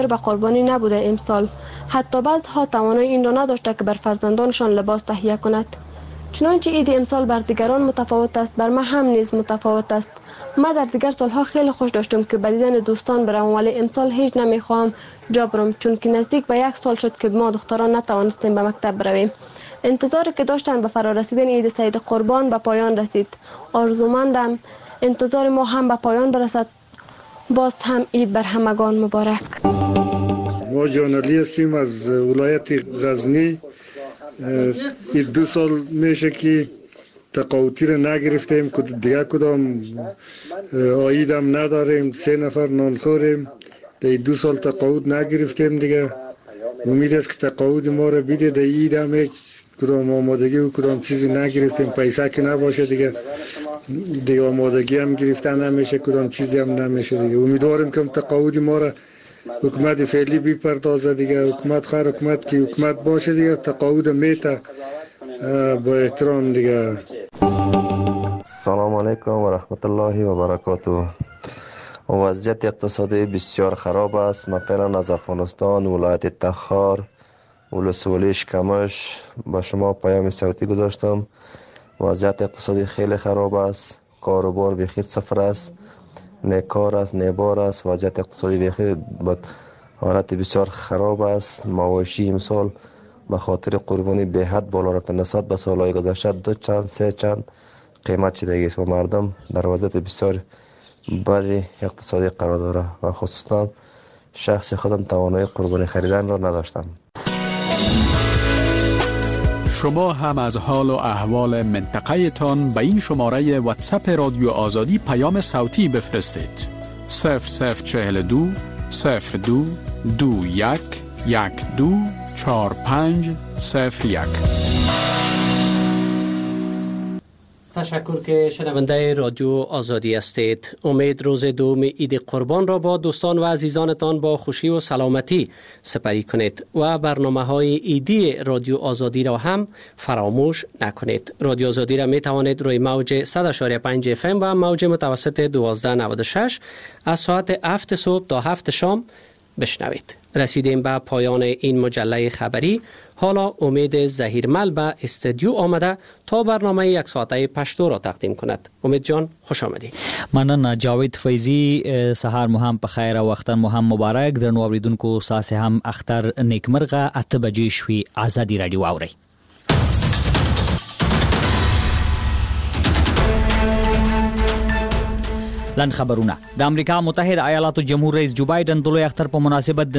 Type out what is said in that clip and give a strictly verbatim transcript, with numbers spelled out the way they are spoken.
به قربانی نبوده امسال. حتی بعضها توانایی این را نداشته که بر فرزندانشان لباس تهیه کند. چنانچه عید امسال بر دیگران متفاوت است، بر من هم نیز متفاوت است. ما در دیگر سالها خیلی خوش داشتم که به دیدن دوستان بروم، ولی امسال هیچ نمیخواهم جا برم، چون که نزدیک به یک سال شد که ما دختران نتوانستیم به مکتب برویم. انتظاری که داشتن به فرارسیدن عید سید قربان به پایان رسید. آرزومندم انتظار ما هم به پایان برسد. باز هم عید بر همگان مبارک. ما جانلی هستیم از ولایت غزنی. این دو سال میشه که تقاوتی را نگرفتیم، که دیگه کدام عید هم نداریم، سه نفر نانخوریم. در دو سال تقاوت نگرفتیم دیگه. امید است که تقاوت ما را بیده. در عید هم هیچ کدام آمادگی و کدام چیزی نگرفتیم. پیسه که نباشه دیگه دیگه آمادگی هم گرفتن نمیشه، کدام چیزی هم نمیشه دیگه. امیدواریم که تقاوت ما را حکومت فعلی بپردازه دیگه. حکومت خیر حکومت که حکومت باشه دیگه، تقاعد میته با احترام دیگه. سلام علیکم و رحمت الله و برکاته. وضعیت اقتصادی بسیار خراب است. من فعلا از افغانستان ولایت تخار ولسوالی شکمش با شما پیام صوتی گذاشتم. وضعیت اقتصادی خیلی خراب است. کاروبار بیخی صفر است، نه کار است نه بار است. وضعیت اقتصادی بیخی به حالت بسیار خراب است. مواشی امسال به خاطر قربانی به حد بالا رفته، نسبت به سالهای گذشته دو چند سه چند قیمت شده است و مردم در وضعیت بسیار بد اقتصادی قرار داره و خصوصا شخص خودم توانایی قربانی خریدن را نداشتم. شما هم از حال و احوال منطقه تان به این شماره واتساپ رادیو آزادی پیام صوتی بفرستید. صفر صفر چهل دو صفر دو دو یک یک دو چهار پنج صفر یک. تشکر که شنونده رادیو آزادی هستید. امید روز دوم عید قربان را با دوستان و عزیزانتان با خوشی و سلامتی سپری کنید و برنامه های عیدی رادیو آزادی را هم فراموش نکنید. رادیو آزادی را می توانید روی موج صد و پنج اف ام و موج متوسط دوازده نود و شش از ساعت هفت صبح تا هفت شام بشنوید. رسیدیم به پایان این مجله خبری. حالا امید زهیرمل به استودیو آمده تا برنامه یک ساعته پشتو را تقدیم کند. امید جان خوش آمدی. مننه جاوید فیضی. سهار مو هم په خیر او وختن مو هم مبارک. درنو اوریدونکو ساسه هم اختر نیکمرغه. اته بجې شوي. آزادي رادیو اورئ. لن خبرونه. د امریکا متحده ایالاتو جمهور رئیس جو بایدن د لوی اختر په مناسبت